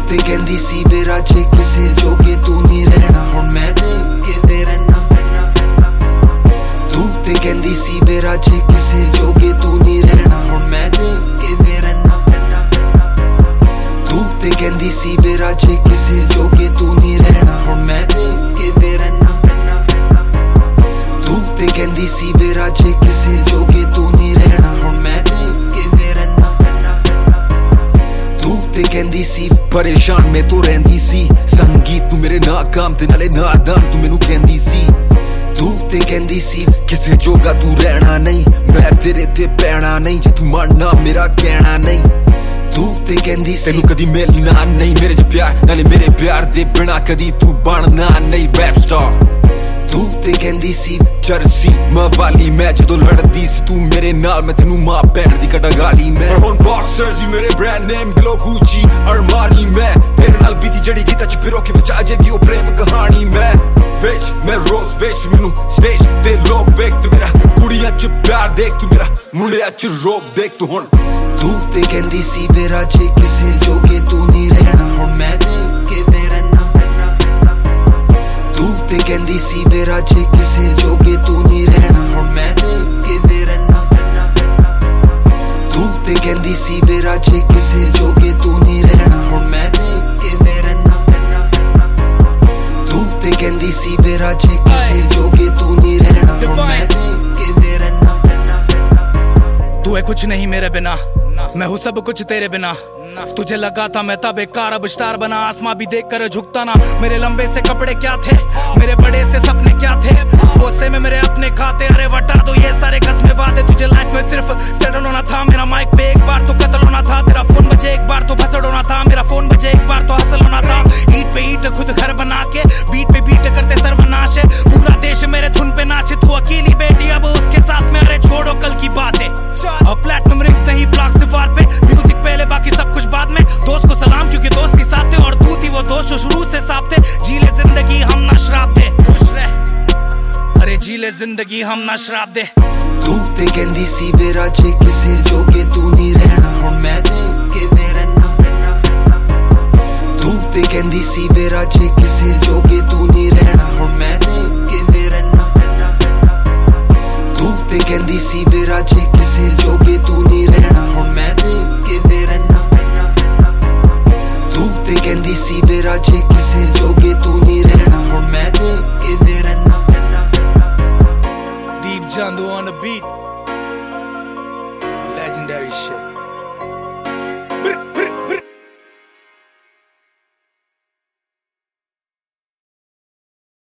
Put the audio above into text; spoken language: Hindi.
ते कहंदी सी मेरा जे किसे जोगे तू नहीं रहना, हुण मैं देख के वे रहना। तू ते कहंदी सी मेरा जे किसे जोगे तू नहीं रहना, हुण मैं देख के वे रहना। तू ते कहंदी सी मेरा जे किसे जोगे तू नहीं रहना, हुण मैं देख के वे रहना। तू ते कहंदी सी मेरा जे किसे जोगे तू नहीं रहना, हुण मैं देख के वे रहना। तू ते कहंदी सी परेशान में तो रहंदी सी, संगीत तू मेरे नाकाम ते नाले नादान तू मैनू कहंदी सी। तू ते कहंदी सी किसे जोगा तू रहना नहीं, मैं तेरे ते पैना नहीं, जे तू मानना मेरा कहना नहीं। तू ते कहंदी सी तेनू कदी मिलना नहीं, मेरे च प्यार नाले मेरे प्यार दे बिना कदी तू बनना नहीं रैप स्टार। तू ते कहंदी सी जर्सी मवाली मैं जदों लड़दी सी तू मेरे नाल, मैं तेनू मां भैन दी कड़ा गाली मैं। हुण बॉक्सर जी मेरे brand name glow Gucci Armani मैं, तेरे नाल बीती जड़ी गीता च पिरो के विच अजे भी ओ प्रेम कहानी मैं। वेच मैं रोज वेच मैनू स्टेज ते लोग वेख तू मेरा, कुड़ियां च प्यार देख तू मेरा, मुंडियां च रोब देख तू हुण। तू ते कहंदी सी मेरा जे किसे जोगे तू नहीं रहना, हुण मैं देख के वे रहना। तू ते कहंदी सी मेरा जे किसे जोगे तू नहीं रहना, हुण मैं देख के वे रहना। तू ते कहंदी सी मेरा जे किसे जोगे तू नहीं रहना, हुण मैं देख के वे रहना। तू ते कहंदी सी मेरा जे किसे जोगे तू नहीं रहना, हुण मैं देख के वे रहना। तू है कुछ नहीं मेरे बिना, मैं हूँ सब कुछ तेरे बिना। तुझे लगा था मैं तब एक कार अब स्टार बना, आसमां भी देख कर झुकता ना। मेरे लंबे से कपड़े क्या थे, मेरे बड़े से सपने क्या थे, बोसे में मेरे अपने खाते। अरे वटा दो ये सारे कसमे वादे, तुझे लाइफ में सिर्फ सेटल होना था। मेरा माइक पे एक बार तो कत्ल होना था, तेरा फोन बजे एक बार तो भसड़ होना था, मेरा फोन बजे एक बार तो हसल होना था। ईट पे ईट खुद घर बना के बीट पे बीट करते सर्वनाश है, पूरा देश मेरे धुन पे नाचे। तू अकेली बेटी अब उसके साथ में, अरे छोड़ो कल की बातें। अब प्लेटिनम रिंग्स नहीं प्लाक्स दीवार पे, म्यूजिक पहले बाकी सब कुछ बाद में। दोस्त को सलाम क्योंकि दोस्ती साथ थे, और तू थी वो दोस्त जो शुरू से साथ थे। जी ले जिंदगी हम ना शराब दे, खुश रह, अरे जी ले जिंदगी हम ना शराब दे। तू ते कहंदी सी मेरा जे किसे जोगे तू नहीं रहना, हुण मैं देख के वे रहना। तू ते कहंदी सी मेरा जे किसे जोगे तू नहीं रहना, हुण मैं देख के वे रहना। तू ते कहंदी सी मेरा जे किसे जोगे तू नहीं रहना, हुण मैं देख के वे रहना। तू ते कहंदी सी मेरा जे किसे जोगे तू नहीं रहना, हुण मैं देख के वे रहना। Deep Jandu on the beat, legendary shit.